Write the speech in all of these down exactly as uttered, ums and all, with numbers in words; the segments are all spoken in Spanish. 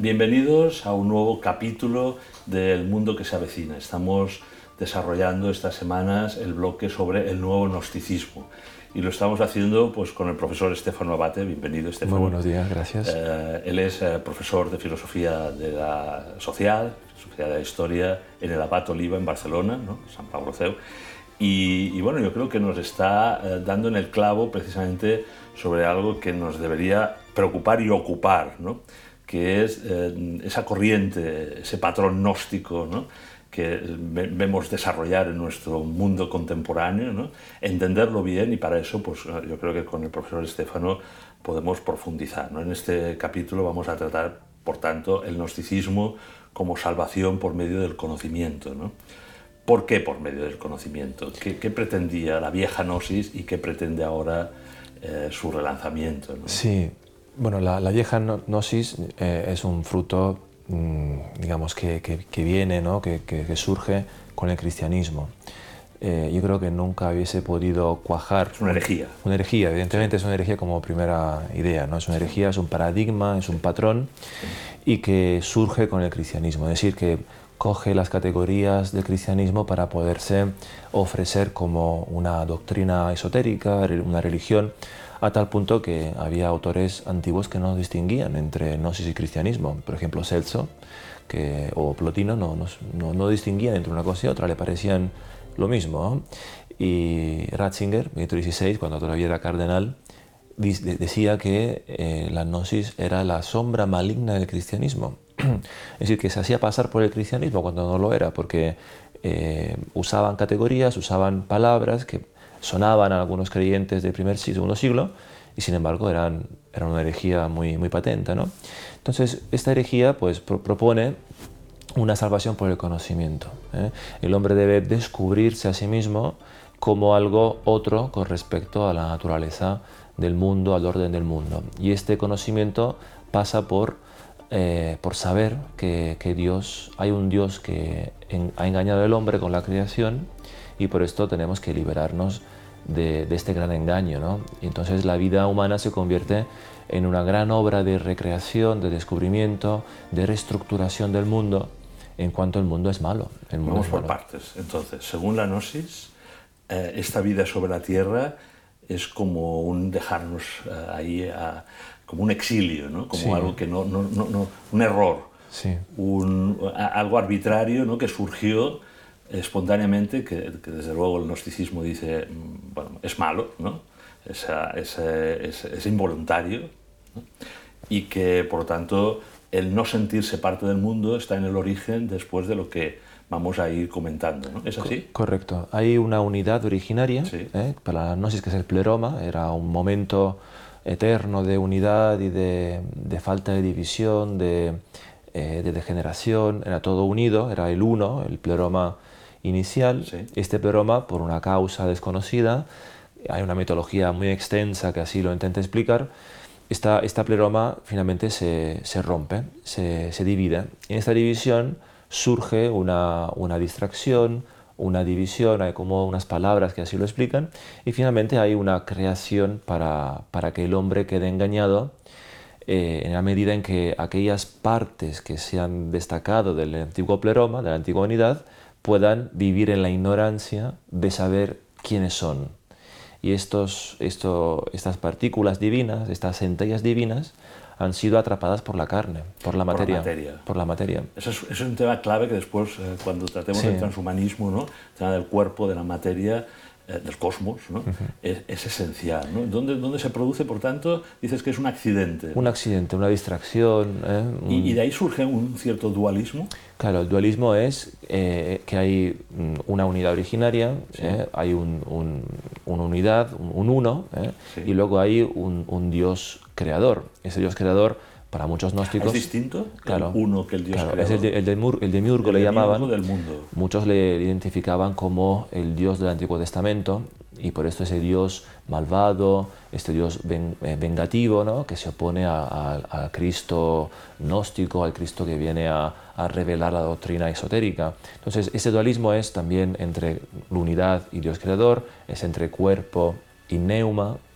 Bienvenidos a un nuevo capítulo del Mundo que se avecina. Estamos desarrollando estas semanas el bloque sobre el nuevo gnosticismo y lo estamos haciendo pues, con el profesor Stefano Abate. Bienvenido, Stefano. Muy buenos días, gracias. Eh, él es eh, profesor de Filosofía de la Social, Filosofía de la Historia en el Abat Oliba en Barcelona, ¿no? San Pablo Seu. Y, y bueno, yo creo que nos está eh, dando en el clavo precisamente sobre algo que nos debería preocupar y ocupar, ¿no? Que es eh, esa corriente, ese patrón gnóstico, ¿no? Que ve vemos desarrollar en nuestro mundo contemporáneo, ¿no? Entenderlo bien, y para eso pues, yo creo que con el profesor Stefano podemos profundizar, ¿no? En este capítulo vamos a tratar, por tanto, el gnosticismo como salvación por medio del conocimiento, ¿no? ¿Por qué por medio del conocimiento? ¿Qué, qué pretendía la vieja gnosis y qué pretende ahora eh, su relanzamiento, ¿no? Sí, bueno, la, la vieja gnosis eh, es un fruto, mmm, digamos, que, que, que viene, ¿no? que, que, que surge con el cristianismo. Eh, yo creo que nunca hubiese podido cuajar. Es una herejía. Una herejía, evidentemente es una herejía como primera idea, ¿no? Es una herejía, es un paradigma, es un patrón, y que surge con el cristianismo. Es decir, que coge las categorías del cristianismo para poderse ofrecer como una doctrina esotérica, una religión, a tal punto que había autores antiguos que no distinguían entre gnosis y cristianismo. Por ejemplo, Celso que, o Plotino no, no, no distinguían entre una cosa y otra, le parecían lo mismo, ¿no? Y Ratzinger, Benedicto dieciséis, cuando todavía era cardenal, decía que eh, la gnosis era la sombra maligna del cristianismo. Es decir, que se hacía pasar por el cristianismo cuando no lo era, porque eh, usaban categorías, usaban palabras que sonaban a algunos creyentes del primer y segundo siglo, y sin embargo eran, eran una herejía muy, muy patente, ¿no? Entonces, esta herejía pues, pro propone una salvación por el conocimiento, ¿eh? El hombre debe descubrirse a sí mismo como algo otro con respecto a la naturaleza del mundo, al orden del mundo. Y este conocimiento pasa por, eh, por saber que, que Dios, hay un Dios que en, ha engañado al hombre con la creación, y por esto tenemos que liberarnos de, de este gran engaño, ¿no? Y entonces la vida humana se convierte en una gran obra de recreación, de descubrimiento, de reestructuración del mundo, en cuanto el mundo es malo. El mundo Vamos es por malo. partes. Entonces, según la gnosis, eh, esta vida sobre la tierra es como un dejarnos eh, ahí, a, como un exilio, ¿no? Como sí. algo que no, no, no, no, un error, sí. un, a, algo arbitrario, ¿no? Que surgió espontáneamente, que, que desde luego el gnosticismo dice, bueno, es malo, ¿no? Esa, ese, es, es involuntario, ¿no? Y que por lo tanto el no sentirse parte del mundo está en el origen después de lo que vamos a ir comentando, ¿no? ¿Es así? Correcto. Hay una unidad originaria, sí. ¿eh? Para la gnosis, que es el pleroma, era un momento eterno de unidad y de, de falta de división, de, eh, de degeneración, era todo unido, era el uno, el pleroma inicial. Sí. Este pleroma, por una causa desconocida, hay una mitología muy extensa que así lo intenta explicar, esta, esta pleroma finalmente se, se rompe, se, se divide. En esta división surge una, una distracción, una división, hay como unas palabras que así lo explican, y finalmente hay una creación para, para que el hombre quede engañado, eh, en la medida en que aquellas partes que se han destacado del antiguo pleroma, de la antigua unidad, puedan vivir en la ignorancia de saber quiénes son. Y estos, esto, estas partículas divinas, estas centellas divinas, han sido atrapadas por la carne, por la materia. Por la materia. Por la materia. Eso es, eso es un tema clave que después, eh, cuando tratemos sí. el transhumanismo, ¿no? El tema del cuerpo, de la materia, eh, del cosmos, ¿no? Uh-huh. es, es esencial, ¿no? ¿Dónde, ¿Dónde se produce, por tanto, dices que es un accidente? Un accidente, una distracción. ¿eh? Un... ¿Y, ¿Y de ahí surge un cierto dualismo? Claro, el dualismo es eh, que hay una unidad originaria, sí. eh, hay un, un, una unidad, un, un uno, eh, sí. y luego hay un, un Dios creador. Ese Dios creador, para muchos gnósticos... ¿Es distinto claro, el uno que el Dios claro, creador? Es el, de, el, de, el demiurgo, el le llamaban. Del mundo. Muchos le identificaban como el Dios del Antiguo Testamento, y por esto ese Dios malvado, este Dios ven, eh, vengativo, ¿no? Que se opone a Cristo gnóstico, al Cristo que viene a, a revelar la doctrina esotérica. Entonces, ese dualismo es también entre la unidad y Dios creador, es entre cuerpo y neuma,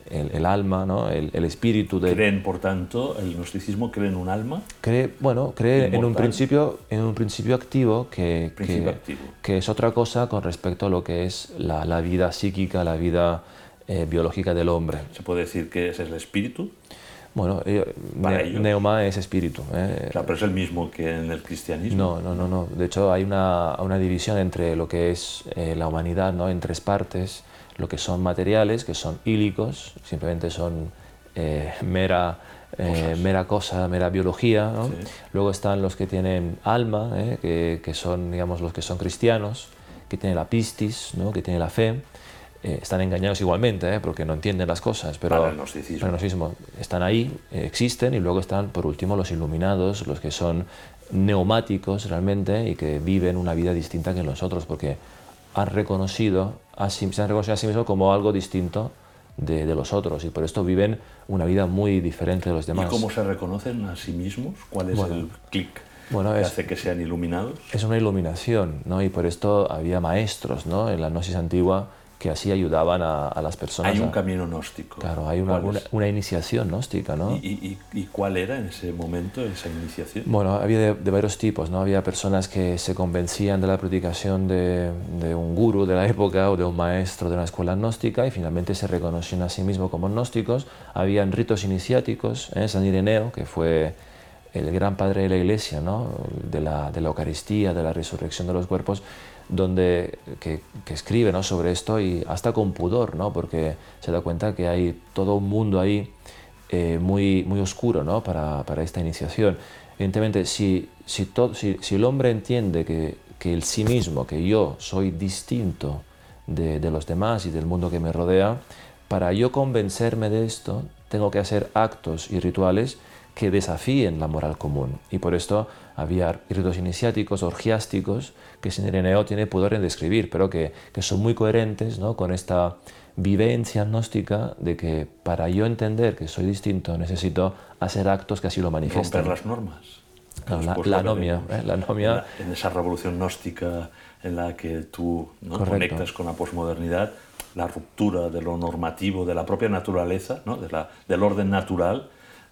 el, el alma, ¿no? el, el espíritu de... ¿Creen, por tanto, el gnosticismo cree en un alma? Cree, bueno, cree en un, principio, en un principio activo, que, principio que, activo que es otra cosa con respecto a lo que es la, la vida psíquica, la vida eh, biológica del hombre. ¿Se puede decir que ese es el espíritu? Bueno, eh, ne neuma es espíritu. Eh. Claro, pero es el mismo que en el cristianismo. No, no, no, no. De hecho, hay una, una división entre lo que es eh, la humanidad, ¿no? En tres partes. Lo que son materiales, que son ílicos, simplemente son eh, mera, eh, mera cosa, mera biología, ¿no? Sí. Luego están los que tienen alma, ¿eh? que, que son, digamos, los que son cristianos, que tienen la pistis, ¿no? Que tienen la fe. Eh, están engañados igualmente, ¿eh? Porque no entienden las cosas, pero para el gnosticismo, para el gnosticismo están ahí, eh, existen, y luego están, por último, los iluminados, los que son neumáticos realmente y que viven una vida distinta que nosotros, porque han reconocido a sí, se han reconocido a sí mismos como algo distinto de, de los otros, y por esto viven una vida muy diferente de los demás. ¿Y cómo se reconocen a sí mismos? ¿Cuál es bueno, el clic bueno, que es, hace que sean iluminados? Es una iluminación, ¿no? Y por esto había maestros, ¿no? En la gnosis antigua que así ayudaban a, a las personas. Hay un a, camino gnóstico. Claro, hay una, una, una iniciación gnóstica, ¿no? ¿Y, y, ¿Y cuál era en ese momento esa iniciación? Bueno, había de, de varios tipos, ¿no? Había personas que se convencían de la predicación de, de un gurú de la época o de un maestro de una escuela gnóstica y finalmente se reconocían a sí mismos como gnósticos. Habían ritos iniciáticos, ¿eh? San Ireneo, que fue el gran padre de la Iglesia, ¿no? de, la, de la Eucaristía, de la resurrección de los cuerpos, donde, que, que escribe, ¿no? sobre esto, y hasta con pudor, ¿no? porque se da cuenta que hay todo un mundo ahí eh, muy, muy oscuro, ¿no? para, para esta iniciación. Evidentemente, si, si, todo, si, si el hombre entiende que, que el sí mismo, que yo soy distinto de, de los demás y del mundo que me rodea, para yo convencerme de esto, tengo que hacer actos y rituales que desafíen la moral común. Y por esto había ritos iniciáticos, orgiásticos, que San Ireneo tiene pudor en describir, pero que, que son muy coherentes, ¿no? con esta vivencia gnóstica de que para yo entender que soy distinto necesito hacer actos que así lo manifiesten. Romper las normas. Claro, la, la, anomia, ¿eh? la anomia. En, la, en esa revolución gnóstica en la que tú, ¿no? conectas con la posmodernidad, la ruptura de lo normativo, de la propia naturaleza, ¿no? de la, del orden natural,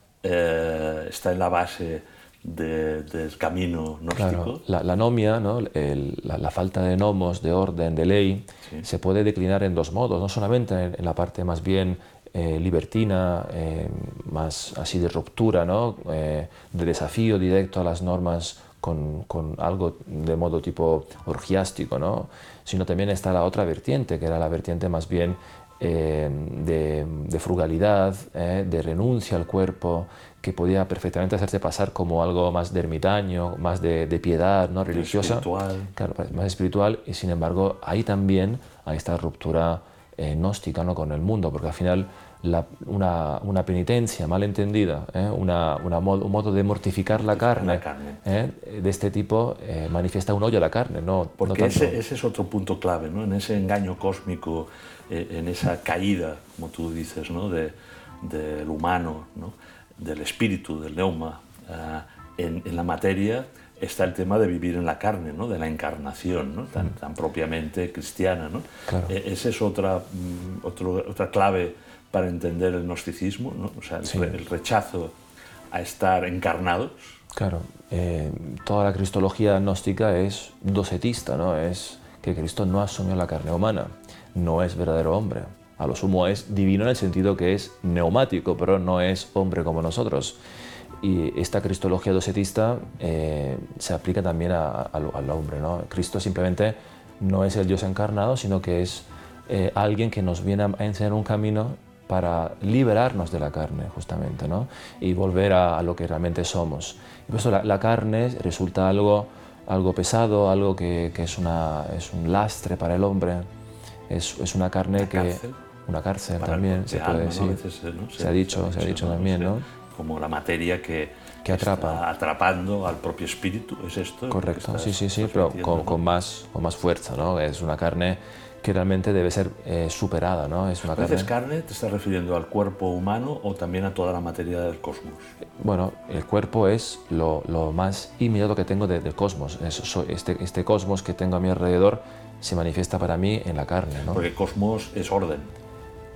Eh, está en la base de, del camino gnóstico. Claro, la, la anomia, ¿no? El, la, la falta de nomos, de orden, de ley, sí. se puede declinar en dos modos, no solamente en, en la parte más bien eh, libertina, eh, más así de ruptura, ¿no? eh, de desafío directo a las normas con, con algo de modo tipo orgiástico, ¿no? Sino también está la otra vertiente, que era la vertiente más bien Eh, de, de frugalidad, eh, de renuncia al cuerpo, que podía perfectamente hacerse pasar como algo más de ermitaño, más de, de piedad, ¿no? religiosa, espiritual. Claro, más espiritual, y sin embargo ahí también hay esta ruptura eh, gnóstica, ¿no? con el mundo, porque al final la, una, una penitencia mal entendida, ¿eh? una, una mod, un modo de mortificar la carne, la carne. ¿eh? de este tipo eh, manifiesta un odio a la carne. No, porque no ese, ese es otro punto clave, ¿no? En ese engaño cósmico, eh, en esa caída, como tú dices, ¿no? de, del humano, ¿no? del espíritu, del neuma, uh, en, en la materia está el tema de vivir en la carne, ¿no? de la encarnación, ¿no? tan, tan propiamente cristiana, ¿no? Claro. Eh, esa es otra, mm, otro, otra clave para entender el gnosticismo, ¿no? o sea, el, sí. el rechazo a estar encarnados. Claro, eh, toda la cristología gnóstica es docetista, ¿no? Es que Cristo no asumió la carne humana, no es verdadero hombre. A lo sumo es divino en el sentido que es neumático, pero no es hombre como nosotros. Y esta cristología docetista eh, se aplica también a, a, al hombre, ¿no? Cristo simplemente no es el Dios encarnado, sino que es eh, alguien que nos viene a enseñar un camino para liberarnos de la carne, justamente, ¿no? y volver a, a lo que realmente somos. Y por eso la, la carne resulta algo, algo pesado, algo que, que es, una, es un lastre para el hombre, es, es una carne una que... Cárcel. Una cárcel para también, se puede alma, decir. ¿no? Veces, ¿no? se, se ha dicho, se ha dicho, se ha dicho ¿no? también, ¿no? Como la materia que, que atrapa. Está atrapando al propio espíritu, ¿es esto? Correcto, estás, sí, sí, sí, pero con, ¿no? con, más, con más fuerza, ¿no? Es una carne que realmente debe ser eh, superada, ¿no? Es una carne... carne... ¿Te estás refiriendo al cuerpo humano o también a toda la materia del cosmos? Bueno, el cuerpo es lo, lo más inmediato que tengo de, del cosmos. Es, este, este cosmos que tengo a mi alrededor se manifiesta para mí en la carne, ¿no? Porque cosmos es orden.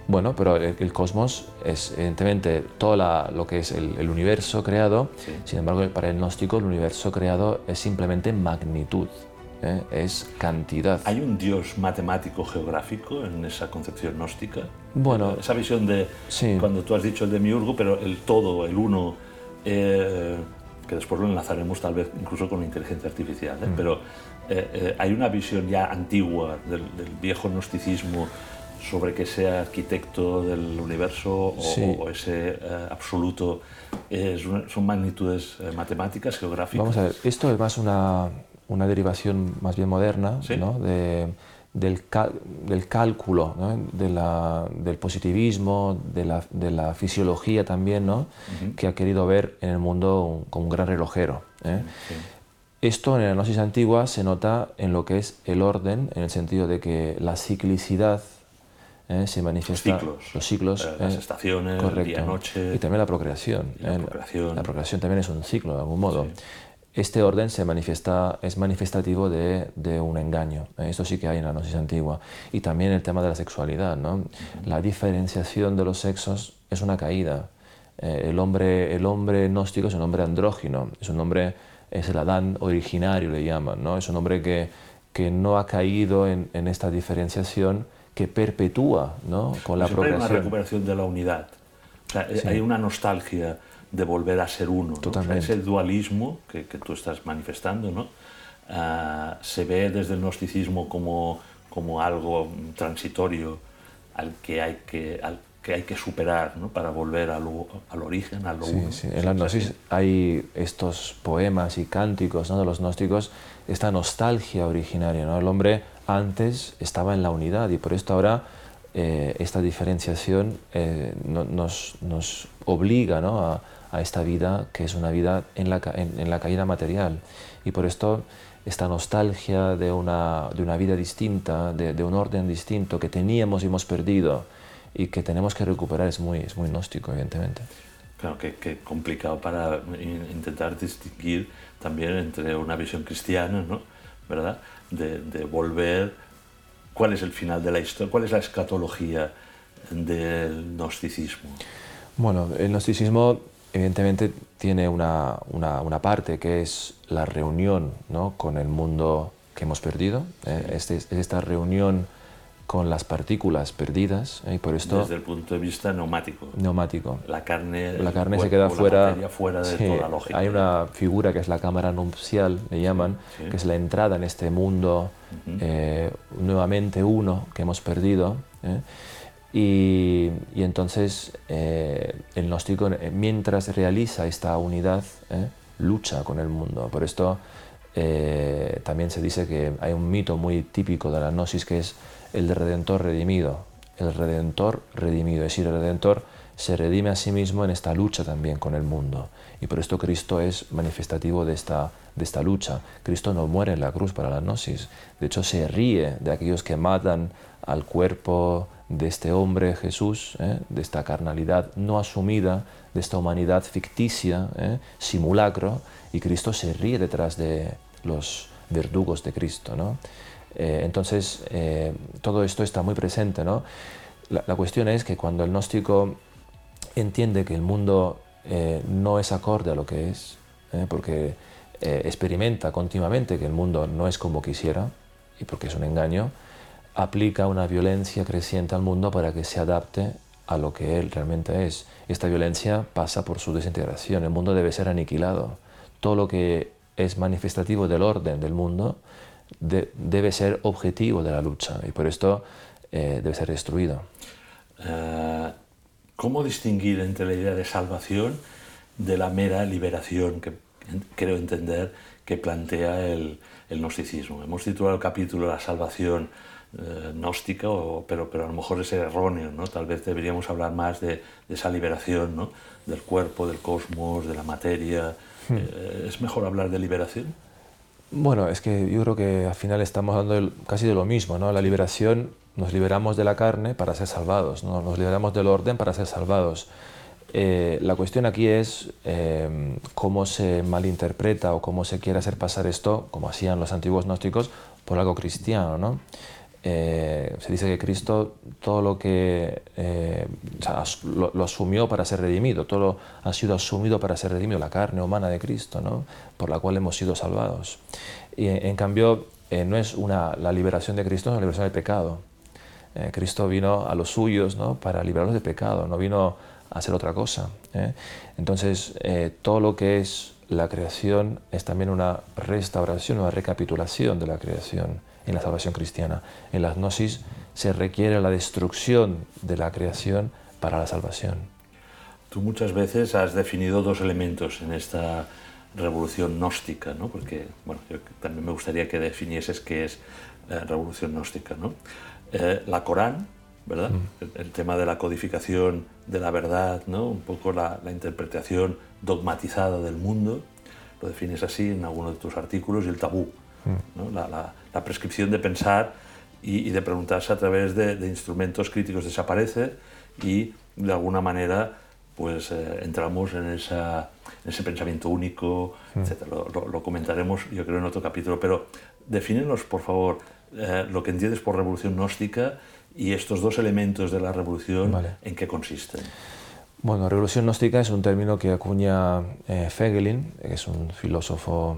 Bueno, pero el, el cosmos es evidentemente todo la, lo que es el, el universo creado. Sí. Sin embargo, para el gnóstico el universo creado es simplemente magnitud, ¿eh? Es cantidad. ¿Hay un Dios matemático geográfico en esa concepción gnóstica? Bueno, esa visión de, sí. Cuando tú has dicho el demiurgo, pero el todo, el uno, eh, que después lo enlazaremos tal vez incluso con la inteligencia artificial, ¿eh? Mm. Pero eh, eh, hay una visión ya antigua del, del viejo gnosticismo sobre que sea arquitecto del universo o, sí. o ese eh, absoluto, es una, son magnitudes eh, matemáticas, geográficas. Vamos a ver, esto es más una, una derivación más bien moderna, ¿sí? ¿no? de, del, cal, del cálculo, ¿no? de la, del positivismo, de la, de la fisiología también, ¿no? Uh-huh. Que ha querido ver en el mundo como un gran relojero, ¿eh? Sí. Esto en la gnosis antigua se nota en lo que es el orden, en el sentido de que la ciclicidad Eh, se manifiesta los ciclos, los ciclos eh, las estaciones, correcto. El día, noche, y también la procreación. La, eh, procreación. la procreación también es un ciclo de algún modo. Sí. Este orden se manifiesta, es manifestativo de, de un engaño. Eh, esto sí que hay en la gnosis antigua. Y también el tema de la sexualidad, ¿no? Uh-huh. La diferenciación de los sexos es una caída. Eh, el, hombre, el hombre gnóstico es un hombre andrógino, es un hombre, es el Adán originario, le llaman, ¿no? Es un hombre que, que no ha caído en, en esta diferenciación, que perpetúa, ¿no? Con la Siempre procreación. Hay una recuperación de la unidad. O sea, sí. Hay una nostalgia de volver a ser uno, ¿no? Totalmente. O sea, ese dualismo que, que tú estás manifestando, ¿no? Uh, se ve desde el gnosticismo como, como algo transitorio al que hay que, al que, hay que superar, ¿no? Para volver al, al origen, a lo sí, uno. Sí. En la gnosis hay estos poemas y cánticos, ¿no? De los gnósticos, esta nostalgia originaria, ¿no? El hombre antes estaba en la unidad y por esto ahora eh, esta diferenciación eh, no, nos, nos obliga, ¿no? a, a esta vida que es una vida en la, en, en la caída material, y por esto esta nostalgia de una, de una vida distinta, de, de un orden distinto que teníamos y hemos perdido y que tenemos que recuperar es muy, es muy gnóstico, evidentemente. Claro, que, que complicado para intentar distinguir también entre una visión cristiana, ¿no? ¿Verdad? De, de volver, cuál es el final de la historia, cuál es la escatología del gnosticismo. Bueno, el gnosticismo evidentemente tiene una, una, una parte que es la reunión, ¿no? Con el mundo que hemos perdido, ¿eh? Este, es esta reunión con las partículas perdidas, ¿eh? Y por esto, desde el punto de vista neumático. Neumático. La carne, la carne cuerpo, se queda fuera, fuera de sí, toda lógica. Hay una figura que es la cámara nupcial, le llaman, sí, sí. que es la entrada en este mundo uh-huh. eh, nuevamente uno que hemos perdido, ¿eh? y, y entonces eh, el gnóstico, mientras realiza esta unidad, ¿eh? lucha con el mundo. Por esto eh, también se dice que hay un mito muy típico de la gnosis que es el de Redentor redimido, el Redentor redimido, es decir, el Redentor se redime a sí mismo en esta lucha también con el mundo. Y por esto Cristo es manifestativo de esta, de esta lucha. Cristo no muere en la cruz para la gnosis, de hecho se ríe de aquellos que matan al cuerpo de este hombre Jesús, ¿eh? De esta carnalidad no asumida, de esta humanidad ficticia, ¿eh? Simulacro, y Cristo se ríe detrás de los verdugos de Cristo, ¿no? Eh, entonces, eh, todo esto está muy presente, ¿no? La, la cuestión es que cuando el gnóstico entiende que el mundo eh, no es acorde a lo que es, eh, porque eh, experimenta continuamente que el mundo no es como quisiera, y porque es un engaño, aplica una violencia creciente al mundo para que se adapte a lo que él realmente es. Esta violencia pasa por su desintegración, el mundo debe ser aniquilado. Todo lo que es manifestativo del orden del mundo De, debe ser objetivo de la lucha y por esto eh, debe ser destruido. Uh, ¿Cómo distinguir entre la idea de salvación de la mera liberación que creo entender que plantea el, el gnosticismo? Hemos titulado el capítulo La salvación eh, gnóstica, o, pero, pero a lo mejor es erróneo, ¿no? Tal vez deberíamos hablar más de, de esa liberación, ¿no? Del cuerpo, del cosmos, de la materia. Hmm. Eh, ¿Es mejor hablar de liberación? Bueno, es que yo creo que al final estamos hablando de, casi de lo mismo, ¿no? La liberación, nos liberamos de la carne para ser salvados, ¿no? Nos liberamos del orden para ser salvados. Eh, la cuestión aquí es eh, cómo se malinterpreta o cómo se quiere hacer pasar esto, como hacían los antiguos gnósticos, por algo cristiano, ¿no? eh, se dice que Cristo todo lo que eh, o sea, lo, lo asumió para ser redimido, todo lo ha sido asumido para ser redimido, la carne humana de Cristo, ¿no? Por la cual hemos sido salvados. Y en cambio eh, no es una, la liberación de Cristo, es la liberación del pecado. Eh, Cristo vino a los suyos, ¿no? Para librarlos del pecado, no vino a hacer otra cosa, ¿eh? Entonces eh, todo lo que es la creación es también una restauración, una recapitulación de la creación en la salvación cristiana. En la gnosis se requiere la destrucción de la creación para la salvación. Tú muchas veces has definido dos elementos en esta revolución gnóstica, ¿no? Porque bueno, yo también me gustaría que definieses qué es eh, revolución gnóstica, ¿no? Eh, la Corán, ¿verdad? Mm. El, el tema de la codificación de la verdad, ¿no? Un poco la, la interpretación dogmatizada del mundo, lo defines así en alguno de tus artículos, y el tabú, mm. ¿no? la, la, la prescripción de pensar y, y de preguntarse a través de, de instrumentos críticos desaparece, y de alguna manera pues eh, entramos en, esa, en ese pensamiento único, mm. etcétera. Lo, lo, lo comentaremos yo creo en otro capítulo, pero defínenos por favor eh, lo que entiendes por revolución gnóstica y estos dos elementos de la revolución, vale. ¿En qué consisten? Bueno, revolución gnóstica es un término que acuña eh, Feghelin, que es un filósofo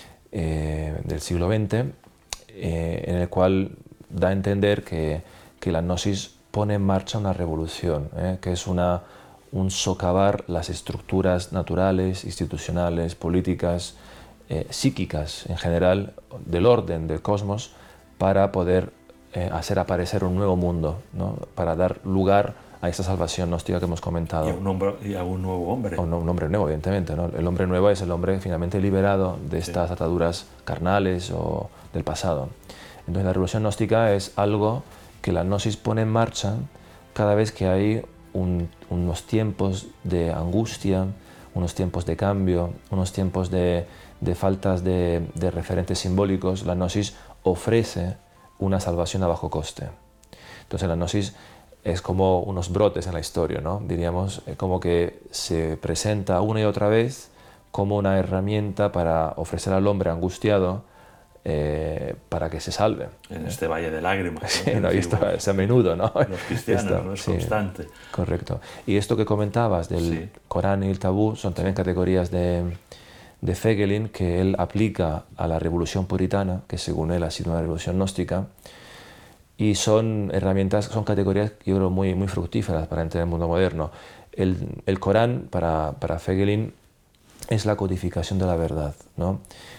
eh, del siglo veinte, eh, en el cual da a entender que, que la gnosis pone en marcha una revolución, eh, que es una, un socavar las estructuras naturales, institucionales, políticas, eh, psíquicas en general, del orden del cosmos, para poder eh, hacer aparecer un nuevo mundo, ¿no? Para dar lugar a esa salvación gnóstica que hemos comentado. Y a un, hombre, y a un nuevo hombre. A un, un hombre nuevo, evidentemente, ¿no? El hombre nuevo es el hombre finalmente liberado de estas sí. ataduras carnales o del pasado. Entonces la revolución gnóstica es algo que la gnosis pone en marcha cada vez que hay un, unos tiempos de angustia, unos tiempos de cambio, unos tiempos de, de faltas de, de referentes simbólicos. La gnosis ofrece una salvación a bajo coste. Entonces la gnosis es como unos brotes en la historia, ¿no? Diríamos, como que se presenta una y otra vez como una herramienta para ofrecer al hombre angustiado eh, para que se salve. En este valle de lágrimas. Sí, ¿no? Y esto es a menudo, ¿no? Los cristianos, esto, ¿no? Es sí, constante. Correcto. Y esto que comentabas del sí. Corán y el tabú son también categorías de, de Feghelin que él aplica a la revolución puritana, que según él ha sido una revolución gnóstica. Y son herramientas, son categorías que yo creo muy, muy fructíferas para entender el mundo moderno. El, el Corán, para, para Feghelin, es la codificación de la verdad, ¿no?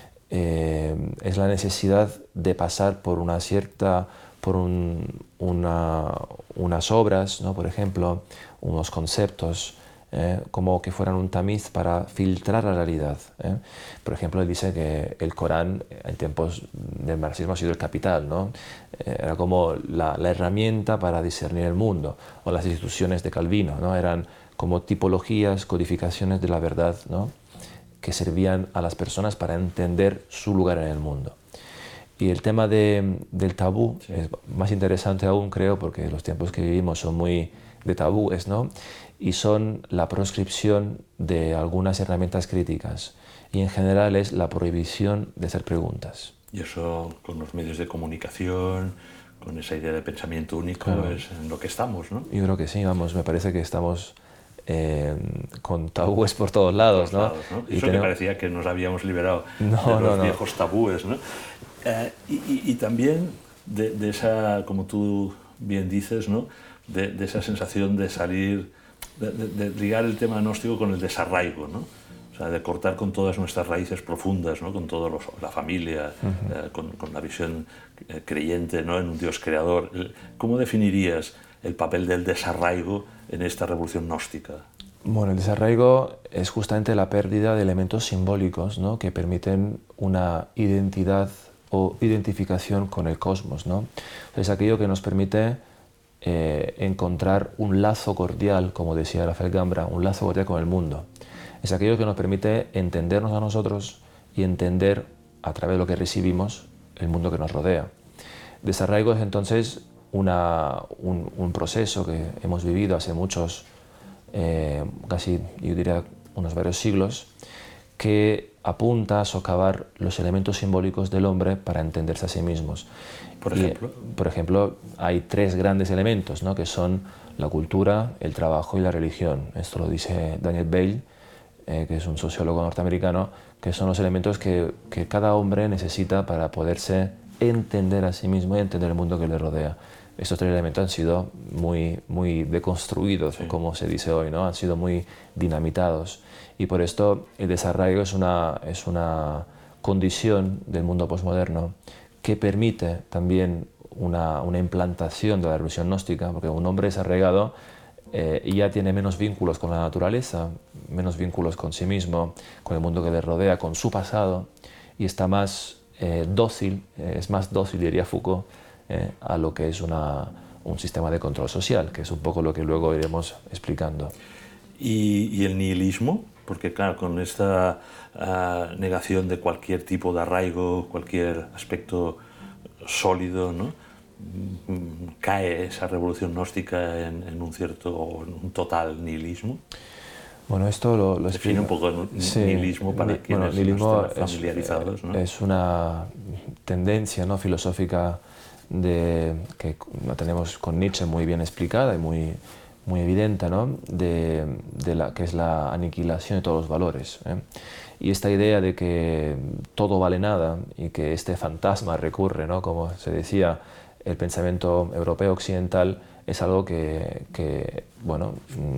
Eh, es la necesidad de pasar por una cierta, por un, una, unas obras, ¿no? Por ejemplo, unos conceptos, eh, como que fueran un tamiz para filtrar la realidad, ¿eh? Por ejemplo, él dice que el Corán en tiempos del marxismo ha sido el Capital, ¿no? Eh, era como la, la herramienta para discernir el mundo, o las instituciones de Calvino, ¿no? Eran como tipologías, codificaciones de la verdad, ¿no? Que servían a las personas para entender su lugar en el mundo. Y el tema de, del tabú sí. es más interesante aún, creo, porque los tiempos que vivimos son muy de tabúes, ¿no? Y son la proscripción de algunas herramientas críticas. Y en general es la prohibición de hacer preguntas. Y eso con los medios de comunicación, con esa idea de pensamiento único, claro. Es en lo que estamos, ¿no? Yo creo que sí, vamos, me parece que estamos eh, con tabúes por todos lados, por todos ¿no? lados, ¿no? Y y eso tenemos... me parecía que nos habíamos liberado no, de los no, no. viejos tabúes, ¿no? Eh, y, y, y también de, de esa, como tú bien dices, ¿no? De, de esa sensación de salir, de, de, de ligar el tema gnóstico con el desarraigo, ¿no? O sea, de cortar con todas nuestras raíces profundas, ¿no? Con toda la familia, uh-huh. eh, con, con la visión eh, creyente, ¿no? En un Dios creador. ¿Cómo definirías el papel del desarraigo en esta revolución gnóstica? Bueno, el desarraigo es justamente la pérdida de elementos simbólicos, ¿no? Que permiten una identidad o identificación con el cosmos, ¿no? Es aquello que nos permite eh, encontrar un lazo cordial, como decía Rafael Gambra, un lazo cordial con el mundo. Es aquello que nos permite entendernos a nosotros y entender, a través de lo que recibimos, el mundo que nos rodea. Desarraigo es entonces una, un, un proceso que hemos vivido hace muchos, eh, casi yo diría unos varios siglos, que apunta a socavar los elementos simbólicos del hombre para entenderse a sí mismos. Por ejemplo, y, por ejemplo hay tres grandes elementos, ¿no? Que son la cultura, el trabajo y la religión. Esto lo dice Daniel Bale, eh, que es un sociólogo norteamericano, que son los elementos que, que cada hombre necesita para poderse entender a sí mismo y entender el mundo que le rodea. Estos tres elementos han sido muy, muy deconstruidos, sí, como se dice hoy, ¿no? Han sido muy dinamitados. Y por esto el desarraigo es una, es una condición del mundo posmoderno que permite también una, una implantación de la religión gnóstica, porque un hombre desarraigado eh, ya tiene menos vínculos con la naturaleza, menos vínculos con sí mismo, con el mundo que le rodea, con su pasado, y está más eh, dócil, eh, es más dócil, diría Foucault, eh, a lo que es una, un sistema de control social, que es un poco lo que luego iremos explicando. ¿Y, y el nihilismo? Porque claro, con esta uh, negación de cualquier tipo de arraigo, cualquier aspecto sólido, ¿no? ¿Cae esa revolución gnóstica en, en un cierto, en un total nihilismo? Bueno, esto lo, lo define un poco el sí, nihilismo para ni, quienes bueno, nihilismo no están familiarizados, es, ¿no? Es una tendencia, ¿no?, filosófica de, que la tenemos con Nietzsche muy bien explicada y muy, muy evidente, ¿no?, de, de la, que es la aniquilación de todos los valores, ¿eh? Y esta idea de que todo vale nada y que este fantasma recurre, ¿no?, como se decía, el pensamiento europeo occidental, es algo que, que bueno,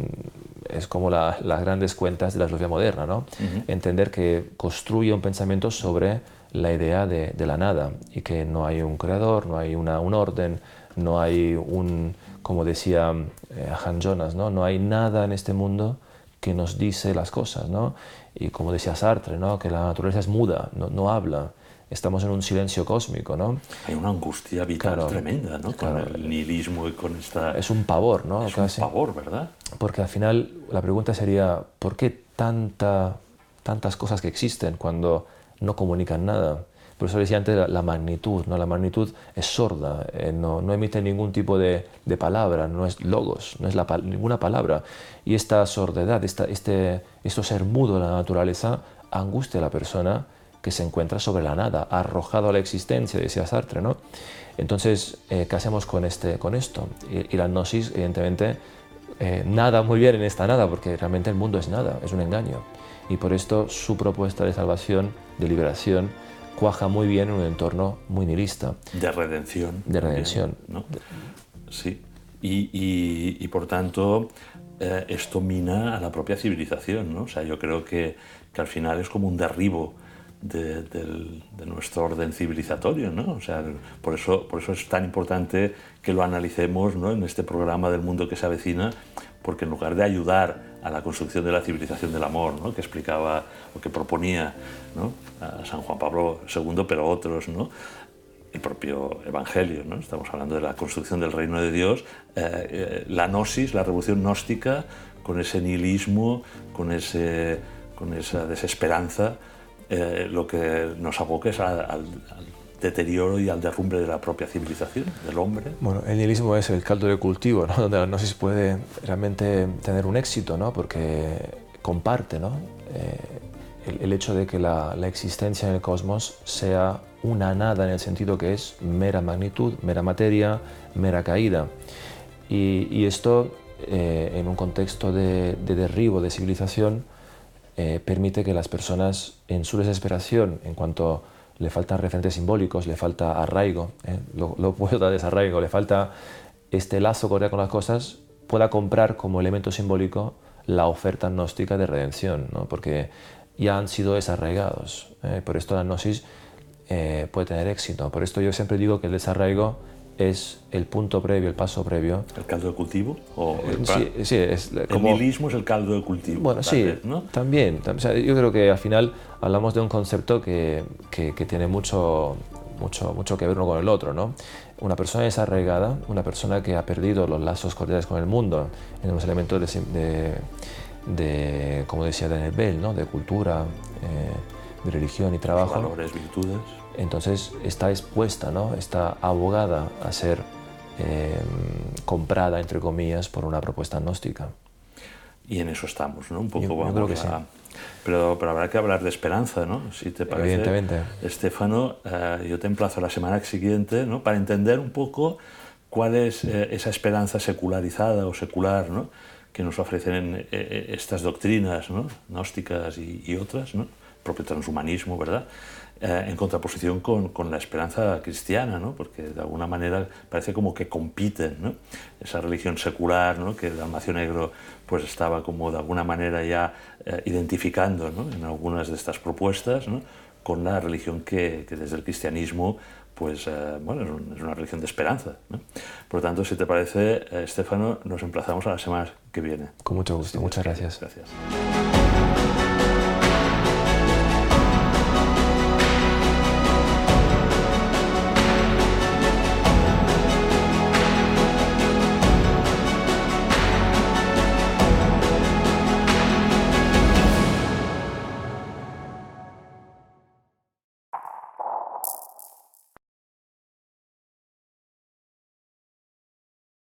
es como la, las grandes cuentas de la filosofía moderna, ¿no? Uh-huh. Entender que construye un pensamiento sobre la idea de, de la nada y que no hay un creador, no hay una, un orden, no hay un, como decía eh, Han Jonas, ¿no? No hay nada en este mundo que nos dice las cosas, ¿no? Y como decía Sartre, ¿no?, que la naturaleza es muda, no, no habla. Estamos en un silencio cósmico, ¿no? Hay una angustia vital, claro, tremenda, ¿no? Con claro, el nihilismo y con esta... Es un pavor, ¿no? Es Casi. un pavor, ¿verdad? Porque al final la pregunta sería, ¿por qué tanta, tantas cosas que existen cuando no comunican nada? Por eso decía antes la, la magnitud, ¿no? La magnitud es sorda, eh, no, no emite ningún tipo de, de palabra, no es logos, no es la, ninguna palabra. Y esta sordidad, esta, este, esto ser mudo de la naturaleza, angustia a la persona que se encuentra sobre la nada, arrojado a la existencia, decía Sartre, ¿no? Entonces, eh, ¿qué hacemos con, este, con esto? Y, y la gnosis, evidentemente, eh, nada muy bien en esta nada, porque realmente el mundo es nada, es un engaño. Y por esto su propuesta de salvación, de liberación, cuaja muy bien en un entorno muy nihilista. De redención. De redención. También, ¿no? Sí. Y, y, y por tanto, eh, esto mina a la propia civilización, ¿no? O sea, yo creo que, que al final es como un derribo De, de, de nuestro orden civilizatorio, ¿no? O sea, por eso, por eso es tan importante que lo analicemos, ¿no?, en este programa del mundo que se avecina, porque en lugar de ayudar a la construcción de la civilización del amor, ¿no?, que explicaba o que proponía, ¿no?, a San Juan Pablo segundo, pero otros, ¿no?, el propio Evangelio, ¿no?, estamos hablando de la construcción del reino de Dios, eh, eh, la gnosis, la revolución gnóstica, con ese nihilismo, con, ese, con esa desesperanza, Eh, lo que nos aboca es al, al, al deterioro y al derrumbe de la propia civilización, del hombre. Bueno, el nihilismo es el caldo de cultivo, ¿no?, donde la gnosis puede realmente tener un éxito, ¿no?, porque comparte, ¿no?, eh, el, el hecho de que la, la existencia en el cosmos sea una nada en el sentido que es mera magnitud, mera materia, mera caída. Y, y esto, eh, en un contexto de, de derribo de civilización, Eh, permite que las personas, en su desesperación, en cuanto le faltan referentes simbólicos, le falta arraigo, eh, lo, lo opuesto a desarraigo, le falta este lazo cordial con las cosas, pueda comprar como elemento simbólico la oferta gnóstica de redención, ¿no?, porque ya han sido desarraigados. Eh, por esto la gnosis eh, puede tener éxito. Por esto yo siempre digo que el desarraigo es el punto previo, el paso previo. ¿El caldo de cultivo? O el, sí, sí, es como... El nihilismo es el caldo de cultivo. Bueno, sí, vez, ¿no? también. O sea, yo creo que al final hablamos de un concepto que, que, que tiene mucho, mucho, mucho que ver uno con el otro, ¿no? Una persona desarraigada, una persona que ha perdido los lazos cordiales con el mundo, en los elementos de, de, de como decía Daniel Bell, ¿no?, de cultura, eh, de religión y trabajo. Valores, virtudes. Entonces está expuesta, ¿no?, está abogada a ser eh, comprada, entre comillas, por una propuesta gnóstica. y en eso estamos, ¿no? Un poco yo, yo vamos creo que a... sí. Pero, pero habrá que hablar de esperanza, ¿no? Si te parece, Evidentemente. Estéfano, eh, yo te emplazo la semana siguiente, ¿no? Para entender un poco cuál es eh, esa esperanza secularizada o secular, ¿no? Que nos ofrecen eh, estas doctrinas, ¿no? Gnósticas y, y otras, ¿no? El propio transhumanismo, ¿verdad? Eh, en contraposición con, con la esperanza cristiana, ¿no? Porque de alguna manera parece como que compiten, ¿no? Esa religión secular, ¿no? Que Dalmacio Negro pues estaba como de alguna manera ya eh, identificando, ¿no? En algunas de estas propuestas, ¿no? Con la religión que, que desde el cristianismo pues eh, bueno, es, un, es una religión de esperanza, ¿no? Por lo tanto, si te parece, eh, Estéfano, nos emplazamos a la semana que viene. Con mucho gusto, muchas gracias. Gracias.